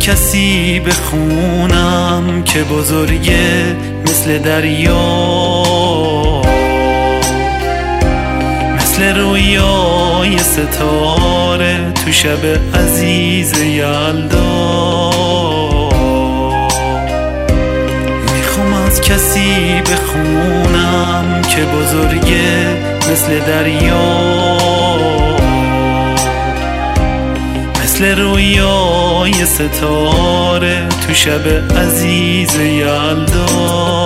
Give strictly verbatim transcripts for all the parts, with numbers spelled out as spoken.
کسی بخونم که بزرگه مثل دریا، مثل رویای ستاره تو شب عزیز یلدا. میخوام از کسی بخونم که بزرگه مثل دریا، مثل رویای ستاره تو شب عزیز یلدا.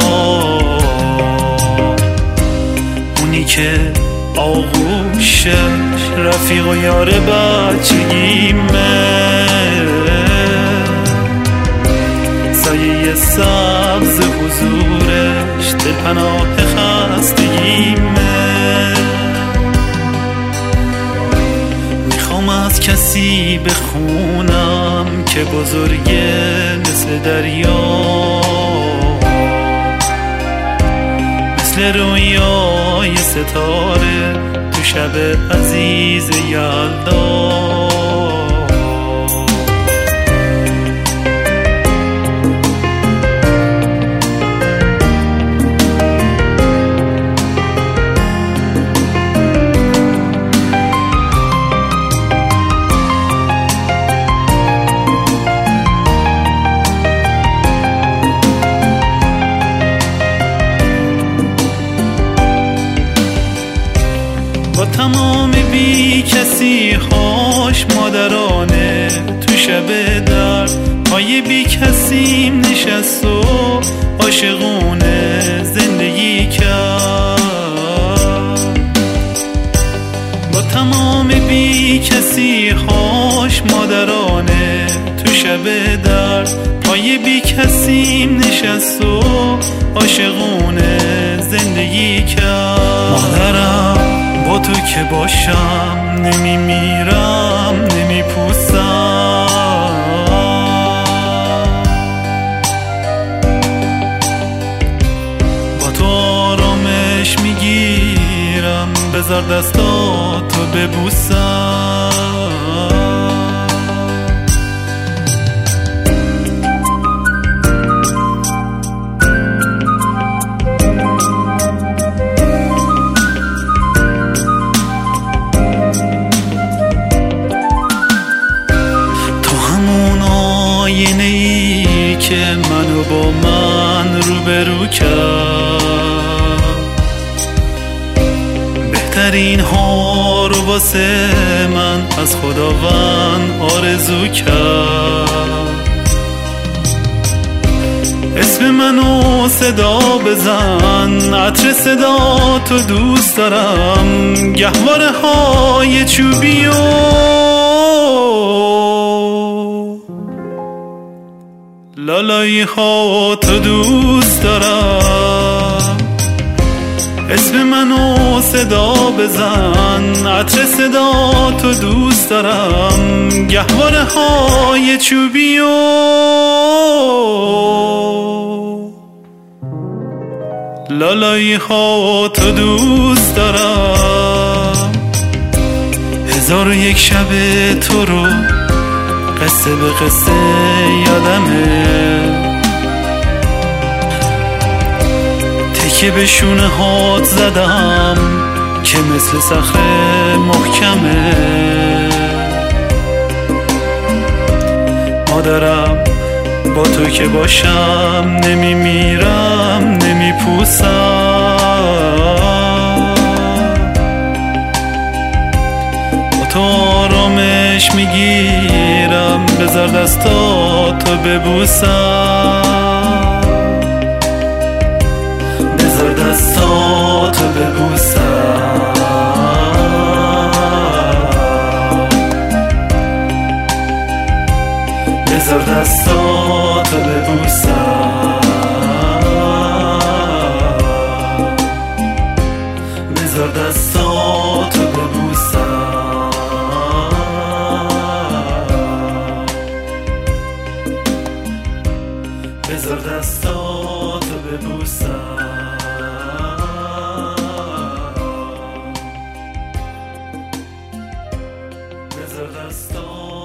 اونی که آغوشش رفیق و یار بچگیمه، سایه سبز حضورش دلپناه خستگیمه. میخوام از کسی بخونم که بزرگه مثل دریا، مثل رویای ستاره تو شب عزیز یلدا. با تمام بی کسی هاش مادرانه تو شب در پای بی کسیم نشست و عاشقونه زندگی کرد. با تمام بی کسی هاش مادرانه تو شب در پای بی کسیم نشست و عاشقونه زندگی کرد. مادرم با تو که باشم نمی میرم نمی پوسم، با تو آرامش میگیرم، بذار دستاتو ببوسم. که منو با من روبرو کرد، بهترین ها رو واسه من از خداوند آرزو کرد. اسم منو صدا بزن، عطر صدا تو دوست دارم، گهواره های چوبی و لالایی ها تو دوست دارم. اسم منو صدا بزن، عطر صدا تو دوست دارم، گهواره های چوبی و لالایی ها تو دوست دارم. هزار و یک شب تو رو قصه به قصه یادمه، تکه به شونه هات زدم که مثل صخره محکمه. مادرم با تو که باشم نمی میرم نمی پوسم، با تو آرامش میگیرم، بذار دستاتو ببوسم، بذار دستاتو ببوسم، بذار دستاتو ببوسم، بذار دستاتو ببوسم، بذار دستاتو ببوسم، بذار دستاتو